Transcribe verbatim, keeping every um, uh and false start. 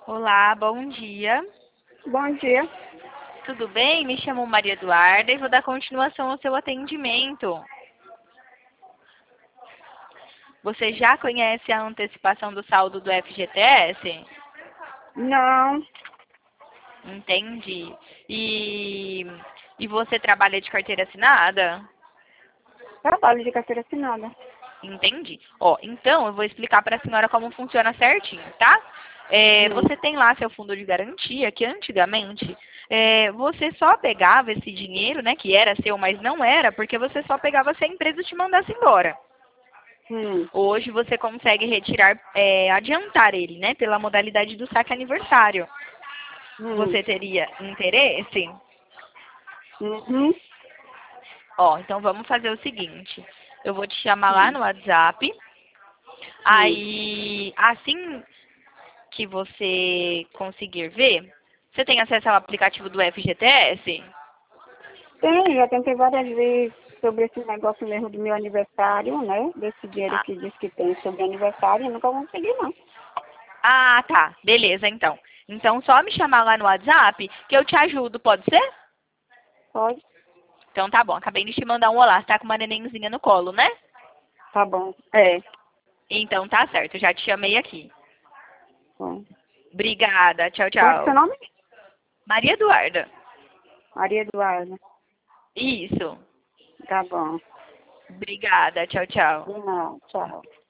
Olá, bom dia. Bom dia. Tudo bem? Me chamo Maria Eduarda e vou dar continuação ao seu atendimento. Você já conhece a antecipação do saldo do F G T S? Não, Entendi. E, e você trabalha de carteira assinada? trabalho de carteira assinada. Entendi. Ó, então eu vou explicar para a senhora como funciona certinho, tá? É, Hum, você tem lá seu fundo de garantia, que antigamente é, você só pegava esse dinheiro, né, que era seu, mas não era, porque você só pegava se a empresa te mandasse embora. hum, Hoje você consegue retirar, é, adiantar ele, né, pela modalidade do saque aniversário. hum, Você teria interesse? uhum, Ó, então vamos fazer o seguinte. Eu vou te chamar lá hum, no WhatsApp. hum. Aí, assim que você conseguir ver, você tem acesso ao aplicativo do F G T S? Tem, já tentei várias vezes sobre esse negócio mesmo do meu aniversário, né? Desse dinheiro Ah, que diz que tem sobre aniversário, eu nunca consegui, não. ah, tá. Beleza, então. Então, só me chamar lá no WhatsApp que eu te ajudo, pode ser? Pode? Então, tá bom. Acabei de te mandar um olá. Você tá com uma nenenzinha no colo, né? Tá bom. É. Então, tá certo. Eu já te chamei aqui. Bom. Obrigada. Tchau, Como é que é seu tchau. nome? Maria Eduarda. Maria Eduarda. Isso. Tá bom. Obrigada. Tchau, tchau. Não, tchau.